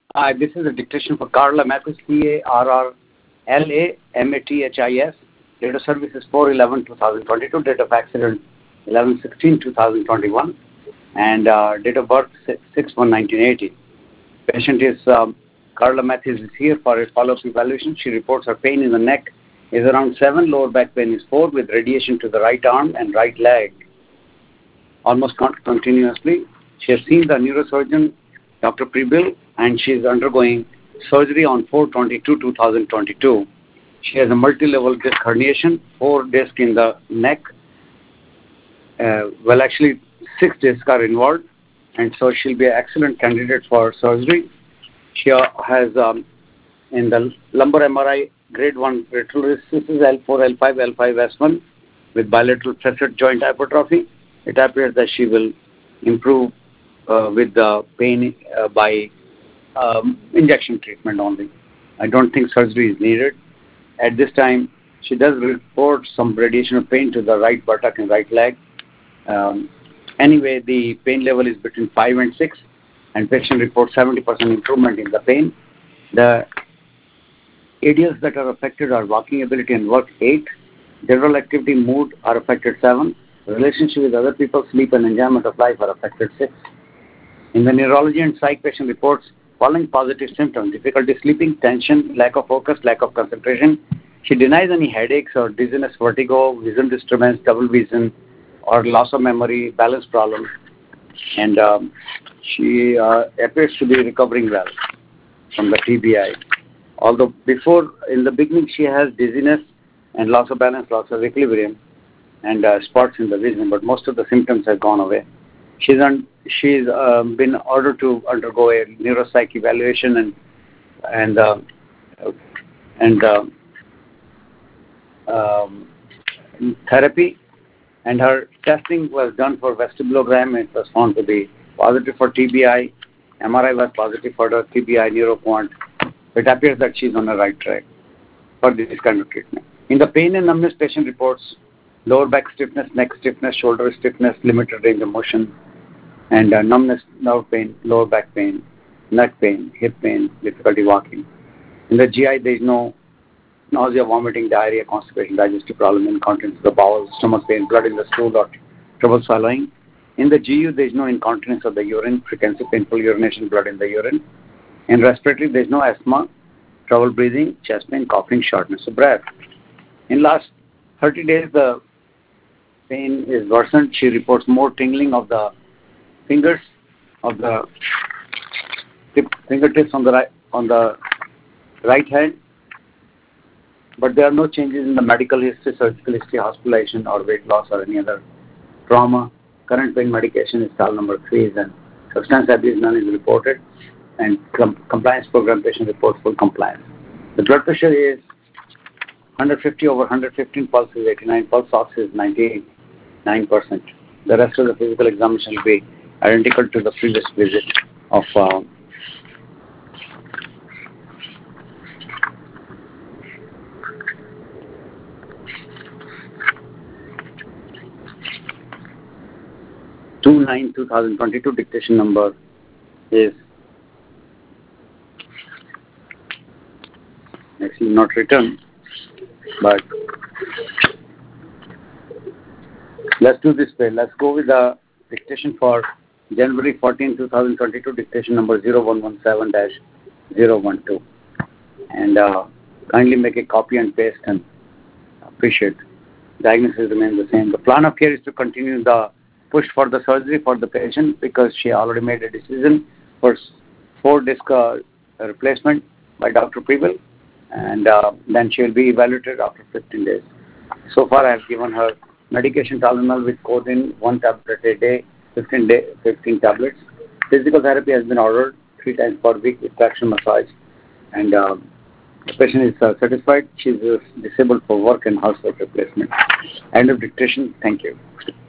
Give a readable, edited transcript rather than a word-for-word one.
This is a dictation for Carla Mathis, CARRLAMATHIS. Date of service is 4/11/2022. Date of accident 11/16/2021. And date of birth 6/1/1980. Patient is Carla Mathis is here for a follow-up evaluation. She reports her pain in the neck is around 7, lower back pain is 4, with radiation to the right arm and right leg almost continuously. She has seen the neurosurgeon, Dr. Prebil, and she is undergoing surgery on 4/22/2022. She has a multi-level disc herniation, 4 discs in the neck. Actually, 6 discs are involved, and so she'll be an excellent candidate for surgery. She has, in the lumbar MRI, grade 1 retrolysis L4, L5, L5S1 with bilateral facet joint hypertrophy. It appears that she will improve with the pain by injection treatment only. I don't think surgery is needed. At this time, she does report some radiation of pain to the right buttock and right leg. Anyway, the pain level is between 5 and 6, and patient reports 70% improvement in the pain. The areas that are affected are walking ability and work 8, general activity, mood are affected 7, relationship with other people, sleep and enjoyment of life are affected 6. In the neurology and psych, patient reports following positive symptoms: difficulty sleeping, tension, lack of focus, lack of concentration. She denies any headaches or dizziness, vertigo, vision disturbance, double vision, or loss of memory, balance problem, and she appears to be recovering well from the TBI. Although in the beginning, she has dizziness and loss of balance, loss of equilibrium, and spots in the vision, but most of the symptoms have gone away. She's been ordered to undergo a neuropsych evaluation and therapy, and her testing was done for vestibulogram. It was found to be positive for TBI. MRI was positive for the TBI neuroquant. It appears that she's on the right track for this kind of treatment. In the pain and numbness, patient reports lower back stiffness, neck stiffness, shoulder stiffness, limited range of motion, and numbness, nerve pain, lower back pain, neck pain, hip pain, difficulty walking. In the GI, there is no nausea, vomiting, diarrhea, constipation, digestive problem, incontinence of the bowel, stomach pain, blood in the stool, or trouble swallowing. In the GU, there is no incontinence of the urine, frequency, painful urination, blood in the urine. In respiratory, there is no asthma, trouble breathing, chest pain, coughing, shortness of breath. In last 30 days, the pain is worsened. She reports more tingling of the fingers, of the fingertips on the right hand, but there are no changes in the medical history, surgical history, hospitalization, or weight loss, or any other trauma. Current pain medication is stall number 3, and substance abuse none is reported, and compliance program patient reports full compliance. The blood pressure is 150/115, pulse is 89, pulse ox is 99%. The rest of the physical examination will be identical to the previous visit of 2/9/2022. Dictation number is actually not written, but let's do this way. Let's go with the dictation for January 14, 2022, dictation number 0117-012. And kindly make a copy and paste and appreciate. Diagnosis remains the same. The plan of care is to continue the push for the surgery for the patient because she already made a decision for 4 disc replacement by Dr. Prebil, and then she will be evaluated after 15 days. So far, I have given her medication Tylenol with codeine, 1 tablet a day, 15 tablets. Physical therapy has been ordered 3 times per week with traction massage, and the patient is satisfied. She is disabled for work and housework replacement. End of dictation. Thank you.